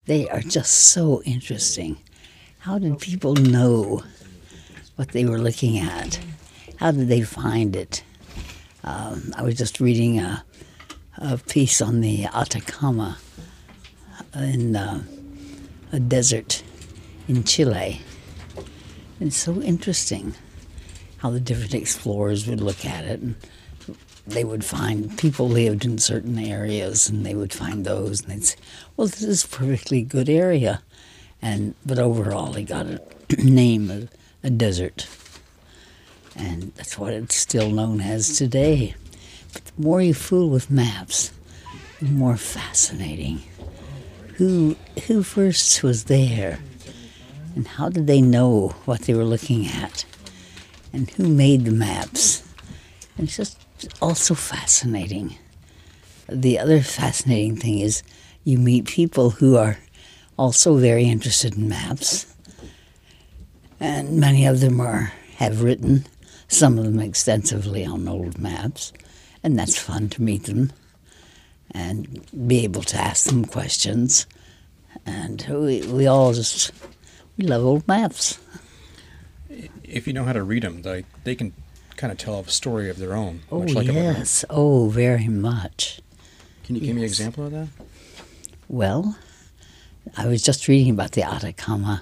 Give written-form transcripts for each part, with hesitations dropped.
They are just so interesting. How did people know what they were looking at? How did they find it? I was just reading a piece on the Atacama in a desert in Chile. And it's so interesting how the different explorers would look at it. And they would find people lived in certain areas, and they would find those, and they'd say, well, this is a perfectly good area. But overall, they got a name of a desert. And that's what it's still known as today. But the more you fool with maps, the more fascinating. Who first was there? And how did they know what they were looking at? And who made the maps? And it's just also fascinating. The other fascinating thing is you meet people who are also very interested in maps. And many of them have written, some of them extensively, on old maps. And that's fun to meet them and be able to ask them questions. And we all just, we love old maps. If you know how to read them, they can kind of tell a story of their own. Oh, much like yes. Oh, very much. Can you give me an example of that? Well, I was just reading about the Atacama.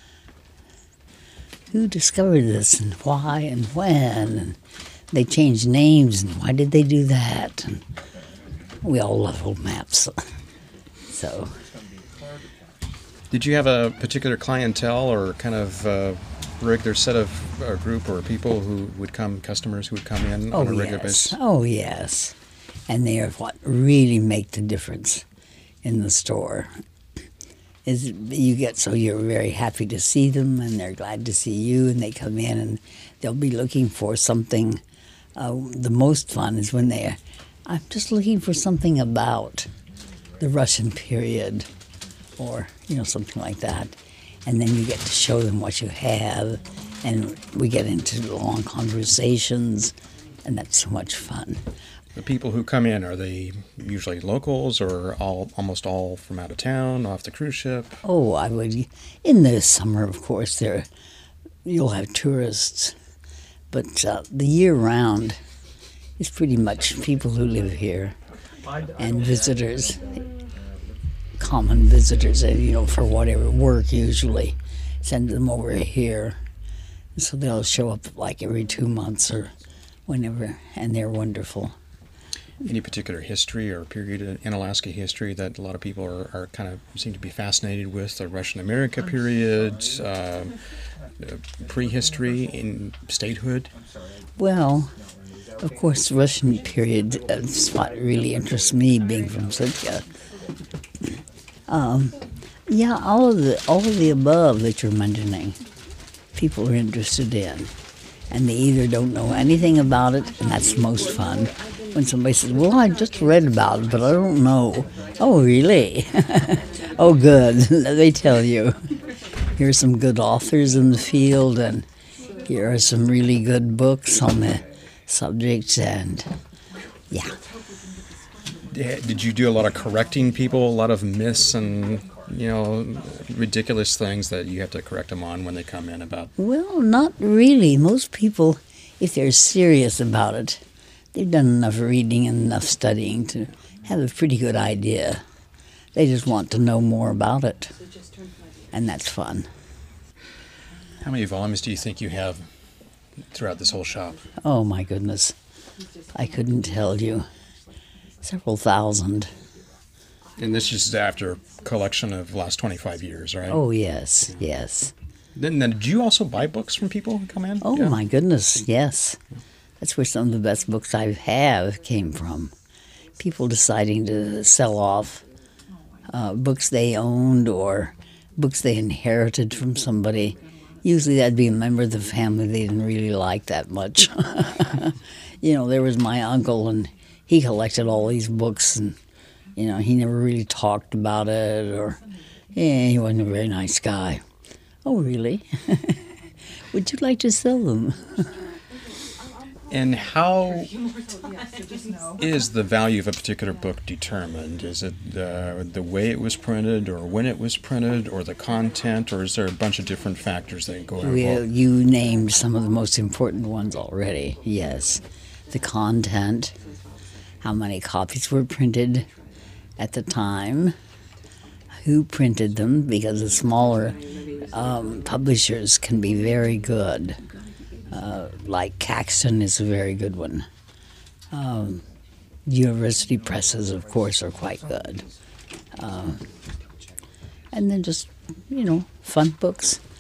Who discovered this and why and when? And they changed names, and why did they do that? And we all love old maps. So, did you have a particular clientele or kind of regular set of group or people who would come, customers who would come in on a regular basis? Oh, yes. And they are what really make the difference in the store. Is you get so you're very happy to see them, and they're glad to see you, and they come in and they'll be looking for something. The most fun is when I'm just looking for something about the Russian period, or something like that, and then you get to show them what you have, and we get into long conversations, and that's so much fun. The people who come in, are they usually locals or almost all from out of town, off the cruise ship? Oh, I would. In the summer, of course, you'll have tourists, but the year round is pretty much people who live here and visitors, common visitors, for whatever work usually, send them over here. So they'll show up like every 2 months or whenever, and they're wonderful. Any particular history or period in Alaska history that a lot of people are kind of seem to be fascinated with? The Russian America period, prehistory in statehood? Well, of course, the Russian period is what really interests me, being from Sitka. All of the above that you're mentioning, people are interested in. And they either don't know anything about it, and that's most fun. When somebody says, well, I just read about it, but I don't know. Oh, really? Oh, good. They tell you. Here's some good authors in the field, and here are some really good books on the subject, and yeah. Did you do a lot of correcting people, a lot of myths and, ridiculous things that you have to correct them on when they come in about? Well, not really. Most people, if they're serious about it, they've done enough reading and enough studying to have a pretty good idea. They just want to know more about it, and that's fun. How many volumes do you think you have throughout this whole shop? Oh, my goodness. I couldn't tell you. Several thousand. And this is after a collection of the last 25 years, right? Oh, yes, yes. Then did you also buy books from people who come in? Oh, yeah. My goodness, yes. That's where some of the best books I have came from. People deciding to sell off books they owned or books they inherited from somebody. Usually that'd be a member of the family they didn't really like that much. There was my uncle, and he collected all these books, and he never really talked about it, or he wasn't a very nice guy. Oh, really? Would you like to sell them? And how is the value of a particular book determined? Is it the way it was printed, or when it was printed, or the content, or is there a bunch of different factors that go involved? You named some of the most important ones already. Yes, the content, how many copies were printed at the time, who printed them, because the smaller publishers can be very good. Like Caxton is a very good one. University presses, of course, are quite good. And then just, fun books.